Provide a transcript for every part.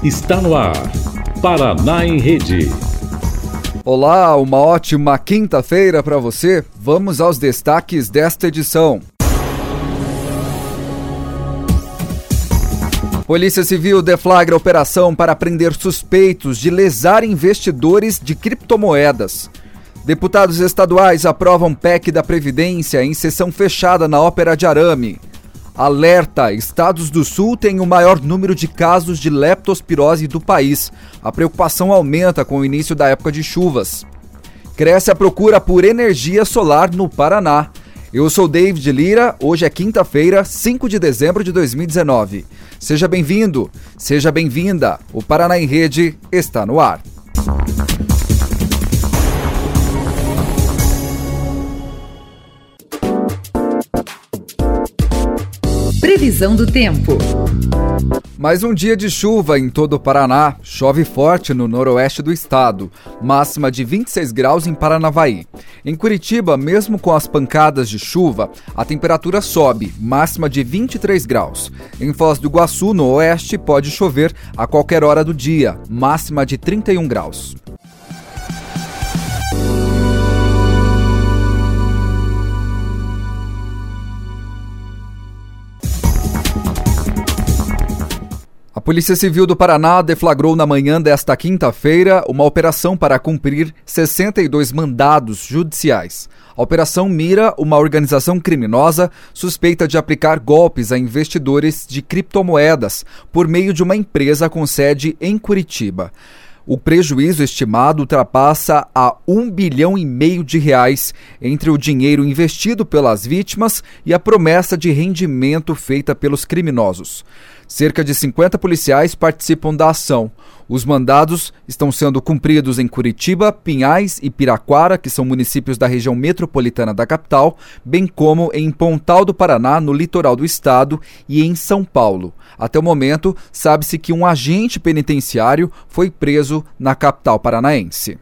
Está no ar, Paraná em Rede. Olá, uma ótima quinta-feira para você. Vamos aos destaques desta edição. Polícia Civil deflagra operação para prender suspeitos de lesar investidores de criptomoedas. Deputados estaduais aprovam PEC da Previdência em sessão fechada na Ópera de Arame. Alerta: estados do Sul têm o maior número de casos de leptospirose do país. A preocupação aumenta com o início da época de chuvas. Cresce a procura por energia solar no Paraná. Eu sou David Lira, hoje é quinta-feira, 5 de dezembro de 2019. Seja bem-vindo, seja bem-vinda. O Paraná em Rede está no ar. Previsão do tempo. Mais um dia de chuva em todo o Paraná. Chove forte no noroeste do estado. Máxima de 26 graus em Paranavaí. Em Curitiba, mesmo com as pancadas de chuva, a temperatura sobe, máxima de 23 graus. Em Foz do Iguaçu, no oeste, pode chover a qualquer hora do dia, máxima de 31 graus. A Polícia Civil do Paraná deflagrou na manhã desta quinta-feira uma operação para cumprir 62 mandados judiciais. A operação mira uma organização criminosa suspeita de aplicar golpes a investidores de criptomoedas por meio de uma empresa com sede em Curitiba. O prejuízo estimado ultrapassa a R$1,5 bilhão entre o dinheiro investido pelas vítimas e a promessa de rendimento feita pelos criminosos. Cerca de 50 policiais participam da ação. Os mandados estão sendo cumpridos em Curitiba, Pinhais e Piraquara, que são municípios da região metropolitana da capital, bem como em Pontal do Paraná, no litoral do estado, e em São Paulo. Até o momento, sabe-se que um agente penitenciário foi preso na capital paranaense.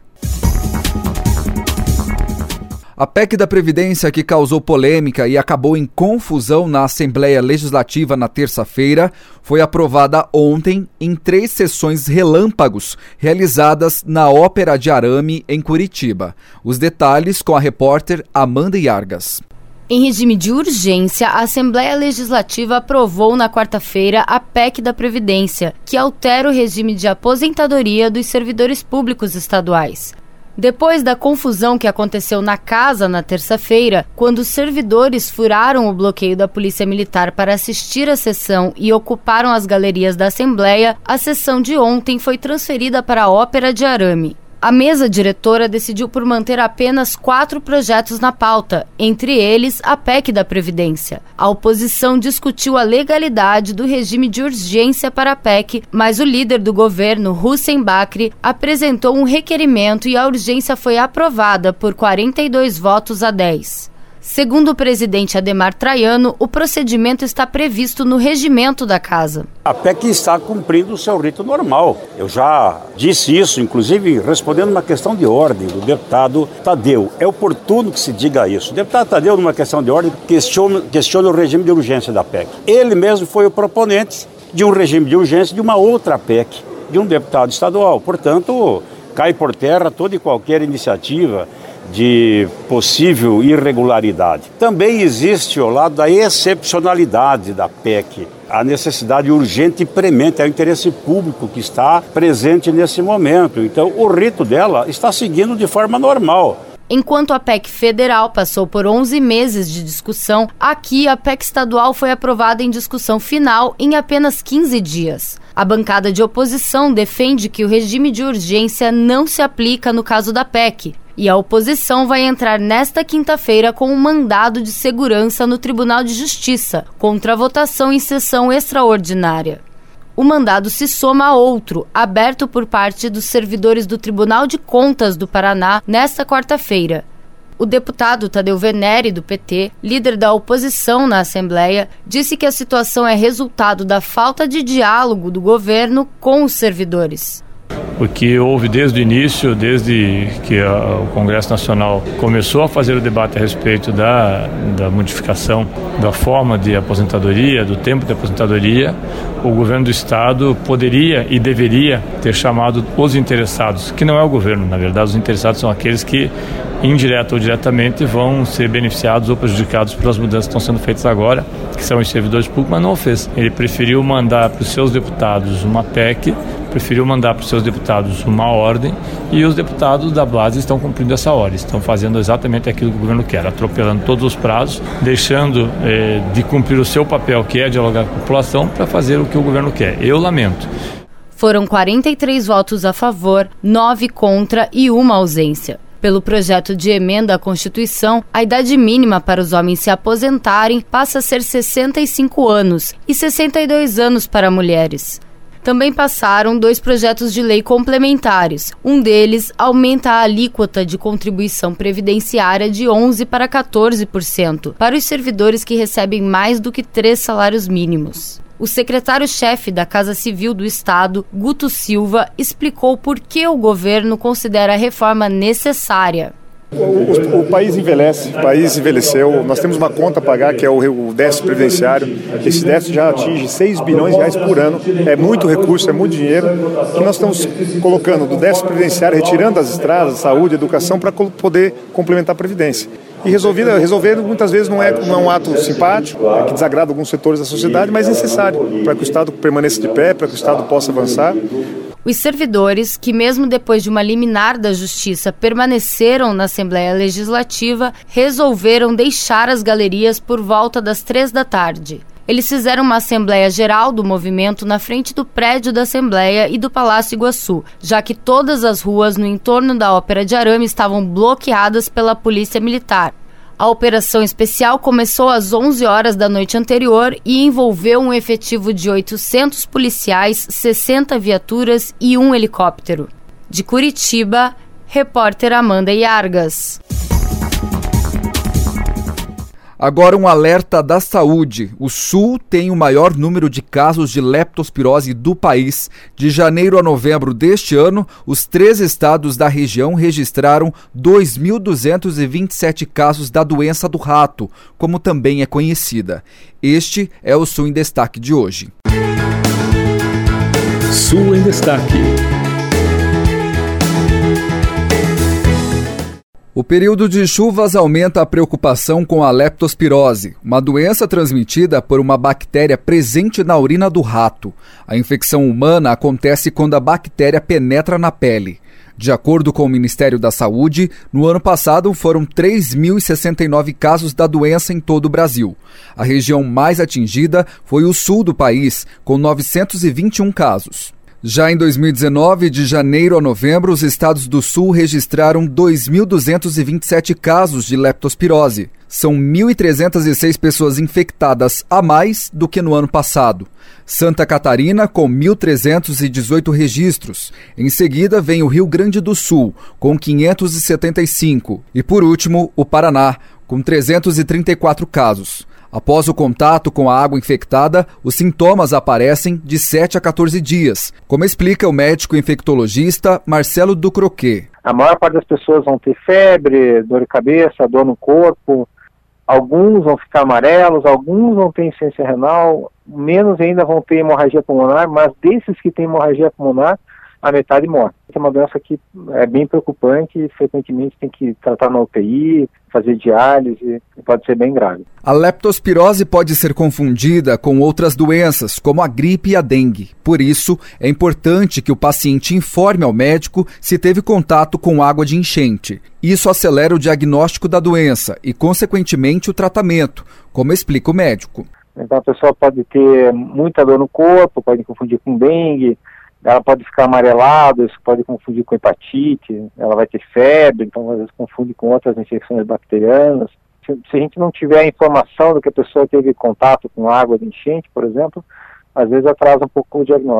A PEC da Previdência, que causou polêmica e acabou em confusão na Assembleia Legislativa na terça-feira, foi aprovada ontem em 3 sessões relâmpagos realizadas na Ópera de Arame, em Curitiba. Os detalhes com a repórter Amanda Iargas. Em regime de urgência, a Assembleia Legislativa aprovou na quarta-feira a PEC da Previdência, que altera o regime de aposentadoria dos servidores públicos estaduais. Depois da confusão que aconteceu na casa na terça-feira, quando os servidores furaram o bloqueio da Polícia Militar para assistir à sessão e ocuparam as galerias da Assembleia, a sessão de ontem foi transferida para a Ópera de Arame. A mesa diretora decidiu por manter apenas 4 projetos na pauta, entre eles a PEC da Previdência. A oposição discutiu a legalidade do regime de urgência para a PEC, mas o líder do governo, Hussein Bakri, apresentou um requerimento e a urgência foi aprovada por 42 votos a 10. Segundo o presidente Adhemar Traiano, o procedimento está previsto no regimento da Casa. A PEC está cumprindo o seu rito normal. Eu já disse isso, inclusive respondendo uma questão de ordem do deputado Tadeu. É oportuno que se diga isso. O deputado Tadeu, numa questão de ordem, questiona o regime de urgência da PEC. Ele mesmo foi o proponente de um regime de urgência de uma outra PEC, de um deputado estadual. Portanto, cai por terra toda e qualquer iniciativa de possível irregularidade. Também existe ao lado da excepcionalidade da PEC, a necessidade urgente e premente, é o interesse público que está presente nesse momento. Então, o rito dela está seguindo de forma normal. Enquanto a PEC federal passou por 11 meses de discussão, aqui a PEC estadual foi aprovada em discussão final em apenas 15 dias. A bancada de oposição defende que o regime de urgência não se aplica no caso da PEC. E a oposição vai entrar nesta quinta-feira com um mandado de segurança no Tribunal de Justiça, contra a votação em sessão extraordinária. O mandado se soma a outro, aberto por parte dos servidores do Tribunal de Contas do Paraná nesta quarta-feira. O deputado Tadeu Venere, do PT, líder da oposição na Assembleia, disse que a situação é resultado da falta de diálogo do governo com os servidores. O que houve desde o início, desde que o Congresso Nacional começou a fazer o debate a respeito da modificação da forma de aposentadoria, do tempo de aposentadoria, o governo do Estado poderia e deveria ter chamado os interessados, que não é o governo, na verdade, os interessados são aqueles que, indireta ou diretamente, vão ser beneficiados ou prejudicados pelas mudanças que estão sendo feitas agora, que são os servidores públicos, mas não o fez. Ele preferiu mandar para os seus deputados uma PEC, preferiu mandar para os seus deputados uma ordem, e os deputados da base estão cumprindo essa ordem, estão fazendo exatamente aquilo que o governo quer, atropelando todos os prazos, deixando de cumprir o seu papel, que é dialogar com a população, para fazer o que o governo quer. Eu lamento. Foram 43 votos a favor, 9 contra e 1 ausência. Pelo projeto de emenda à Constituição, a idade mínima para os homens se aposentarem passa a ser 65 anos e 62 anos para mulheres. Também passaram 2 projetos de lei complementares. Um deles aumenta a alíquota de contribuição previdenciária de 11% para 14% para os servidores que recebem mais do que 3 salários mínimos. O secretário-chefe da Casa Civil do Estado, Guto Silva, explicou por que o governo considera a reforma necessária. O país envelhece, o país envelheceu, nós temos uma conta a pagar que é o déficit previdenciário. Esse déficit já atinge 6 bilhões de reais por ano, é muito recurso, é muito dinheiro que nós estamos colocando do déficit previdenciário, retirando as estradas, saúde, educação, para poder complementar a Previdência. E resolver muitas vezes não é um ato simpático, que desagrada alguns setores da sociedade, mas necessário para que o Estado permaneça de pé, para que o Estado possa avançar. Os servidores, que mesmo depois de uma liminar da Justiça permaneceram na Assembleia Legislativa, resolveram deixar as galerias por volta das 3 da tarde. Eles fizeram uma Assembleia Geral do movimento na frente do prédio da Assembleia e do Palácio Iguaçu, já que todas as ruas no entorno da Ópera de Arame estavam bloqueadas pela Polícia Militar. A operação especial começou às 11 horas da noite anterior e envolveu um efetivo de 800 policiais, 60 viaturas e 1 helicóptero. De Curitiba, repórter Amanda Iargas. Agora um alerta da saúde. O Sul tem o maior número de casos de leptospirose do país. De janeiro a novembro deste ano, os 3 estados da região registraram 2.227 casos da doença do rato, como também é conhecida. Este é o Sul em Destaque de hoje. Sul em Destaque. O período de chuvas aumenta a preocupação com a leptospirose, uma doença transmitida por uma bactéria presente na urina do rato. A infecção humana acontece quando a bactéria penetra na pele. De acordo com o Ministério da Saúde, no ano passado foram 3.069 casos da doença em todo o Brasil. A região mais atingida foi o sul do país, com 921 casos. Já em 2019, de janeiro a novembro, os estados do Sul registraram 2.227 casos de leptospirose. São 1.306 pessoas infectadas a mais do que no ano passado. Santa Catarina, com 1.318 registros. Em seguida, vem o Rio Grande do Sul, com 575. E, por último, o Paraná, com 334 casos. Após o contato com a água infectada, os sintomas aparecem de 7 a 14 dias, como explica o médico infectologista Marcelo Ducroquet. A maior parte das pessoas vão ter febre, dor de cabeça, dor no corpo, alguns vão ficar amarelos, alguns vão ter insuficiência renal, menos ainda vão ter hemorragia pulmonar, mas desses que têm hemorragia pulmonar, a metade morre. É uma doença que é bem preocupante e frequentemente tem que tratar na UTI, fazer diálise, pode ser bem grave. A leptospirose pode ser confundida com outras doenças, como a gripe e a dengue. Por isso, é importante que o paciente informe ao médico se teve contato com água de enchente. Isso acelera o diagnóstico da doença e, consequentemente, o tratamento, como explica o médico. Então a pessoa pode ter muita dor no corpo, pode confundir com dengue, ela pode ficar amarelada, isso pode confundir com hepatite, ela vai ter febre, então às vezes confunde com outras infecções bacterianas. Se a gente não tiver a informação do que a pessoa teve contato com água de enchente, por exemplo, às vezes atrasa um pouco o diagnóstico.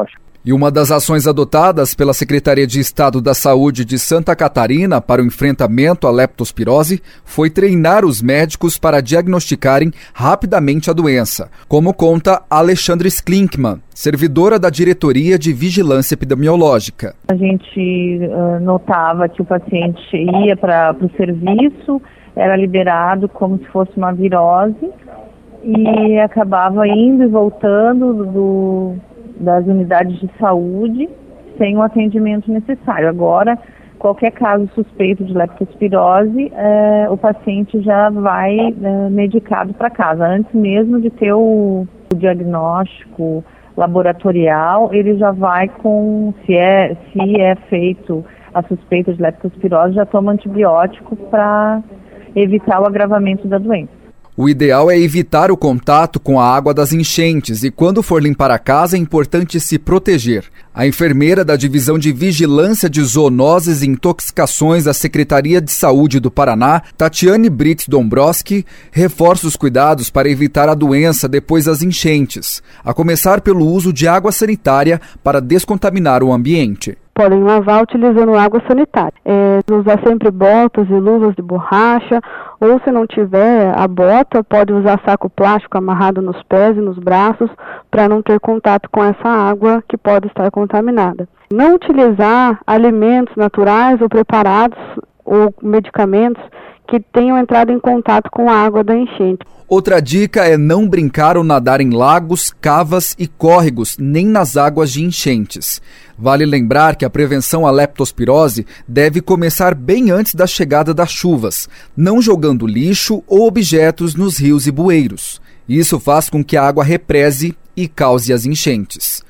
E uma das ações adotadas pela Secretaria de Estado da Saúde de Santa Catarina para o enfrentamento à leptospirose foi treinar os médicos para diagnosticarem rapidamente a doença, como conta Alexandre Sklinkman, servidora da Diretoria de Vigilância Epidemiológica. A gente notava que o paciente ia para o serviço, era liberado como se fosse uma virose e acabava indo e voltando das unidades de saúde sem o atendimento necessário. Agora, qualquer caso suspeito de leptospirose, o paciente já vai medicado para casa. Antes mesmo de ter o diagnóstico laboratorial, ele já vai se é feito a suspeita de leptospirose, já toma antibiótico para evitar o agravamento da doença. O ideal é evitar o contato com a água das enchentes e, quando for limpar a casa, é importante se proteger. A enfermeira da Divisão de Vigilância de Zoonoses e Intoxicações da Secretaria de Saúde do Paraná, Tatiane Brits Dombrowski, reforça os cuidados para evitar a doença depois das enchentes, a começar pelo uso de água sanitária para descontaminar o ambiente. Podem lavar utilizando água sanitária. Usar sempre botas e luvas de borracha, ou se não tiver a bota, pode usar saco plástico amarrado nos pés e nos braços para não ter contato com essa água que pode estar contaminada. Não utilizar alimentos naturais ou preparados ou medicamentos que tenham entrado em contato com a água da enchente. Outra dica é não brincar ou nadar em lagos, cavas e córregos, nem nas águas de enchentes. Vale lembrar que a prevenção à leptospirose deve começar bem antes da chegada das chuvas, não jogando lixo ou objetos nos rios e bueiros. Isso faz com que a água represe e cause as enchentes.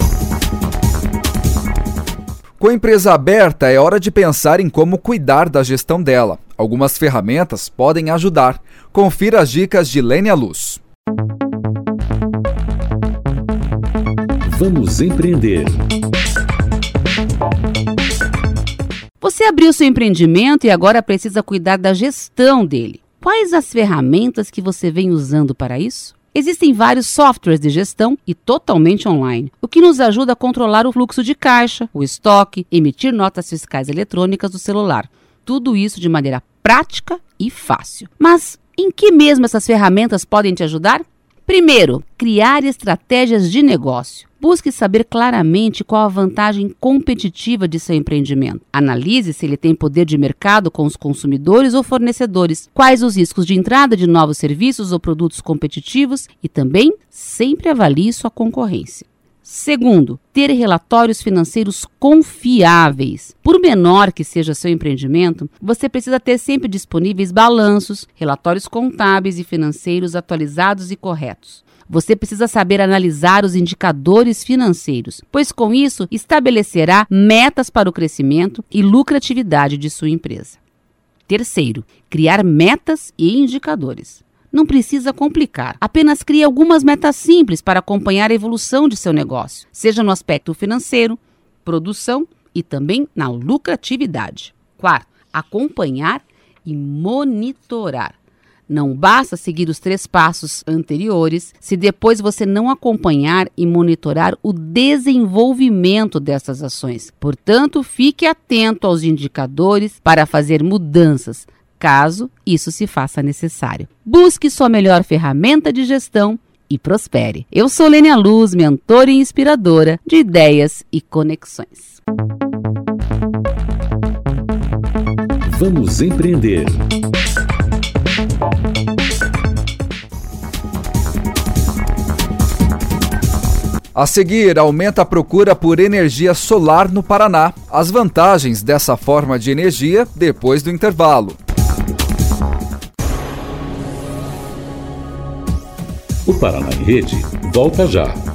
Com a empresa aberta, é hora de pensar em como cuidar da gestão dela. Algumas ferramentas podem ajudar. Confira as dicas de Lênia Luz. Vamos empreender. Você abriu seu empreendimento e agora precisa cuidar da gestão dele. Quais as ferramentas que você vem usando para isso? Existem vários softwares de gestão e totalmente online, o que nos ajuda a controlar o fluxo de caixa, o estoque, emitir notas fiscais eletrônicas do celular. Tudo isso de maneira prática e fácil. Mas em que mesmo essas ferramentas podem te ajudar? Primeiro, criar estratégias de negócio. Busque saber claramente qual a vantagem competitiva de seu empreendimento. Analise se ele tem poder de mercado com os consumidores ou fornecedores, quais os riscos de entrada de novos serviços ou produtos competitivos e também sempre avalie sua concorrência. Segundo, ter relatórios financeiros confiáveis. Por menor que seja seu empreendimento, você precisa ter sempre disponíveis balanços, relatórios contábeis e financeiros atualizados e corretos. Você precisa saber analisar os indicadores financeiros, pois com isso estabelecerá metas para o crescimento e lucratividade de sua empresa. Terceiro, criar metas e indicadores. Não precisa complicar, apenas crie algumas metas simples para acompanhar a evolução de seu negócio, seja no aspecto financeiro, produção e também na lucratividade. Quarto, acompanhar e monitorar. Não basta seguir os 3 passos anteriores se depois você não acompanhar e monitorar o desenvolvimento dessas ações. Portanto, fique atento aos indicadores para fazer mudanças, caso isso se faça necessário. Busque sua melhor ferramenta de gestão e prospere. Eu sou Lênia Luz, mentora e inspiradora de ideias e conexões. Vamos empreender. A seguir, aumenta a procura por energia solar no Paraná. As vantagens dessa forma de energia depois do intervalo. O Paraná em Rede volta já.